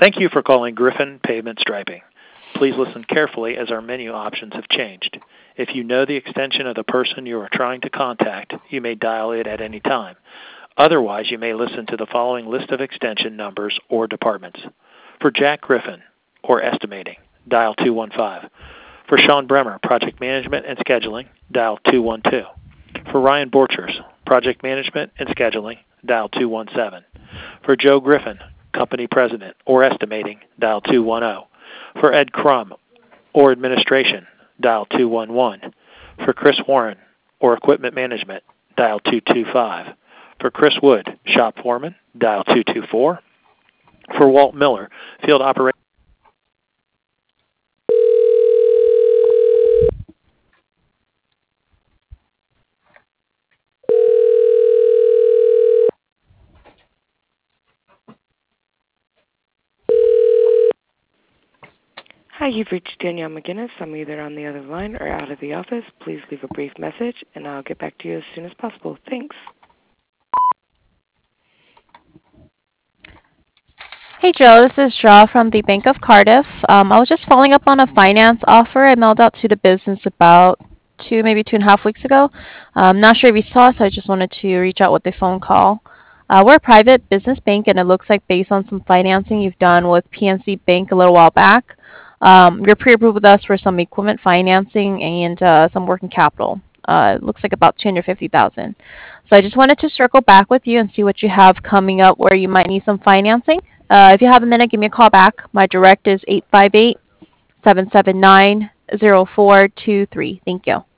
Thank you for calling Griffin Pavement Striping. Please listen carefully as our menu options have changed. If you know the extension of the person you are trying to contact, you may dial it at any time. Otherwise, you may listen to the following list of extension numbers or departments. For Jack Griffin or estimating, dial 215. For Sean Bremer, project management and scheduling, dial 212. For Ryan Borchers, project management and scheduling, dial 217. For Joe Griffin, company president or estimating, dial 210. For Ed Crum or administration, dial 211. For Chris Warren or equipment management, dial 225. For Chris Wood, shop foreman, dial 224. For Walt Miller, field operator. Hi, you've reached Danielle McGinnis. I'm either on the other line or out of the office. Please leave a brief message, and I'll get back to you as soon as possible. Thanks. Hey Joe, this is Shaw from the Bank of Cardiff. I was just following up on a finance offer I mailed out to the business about maybe 2.5 weeks ago. I'm not sure if you saw it, so I just wanted to reach out with a phone call. We're a private business bank, and it looks like based on some financing you've done with PNC Bank a little while back, you're pre-approved with us for some equipment financing and some working capital. It looks like about 250,000. So I just wanted to circle back with you and see what you have coming up where you might need some financing. If you have a minute, give me a call back. My direct is 858-779-0423. Thank you.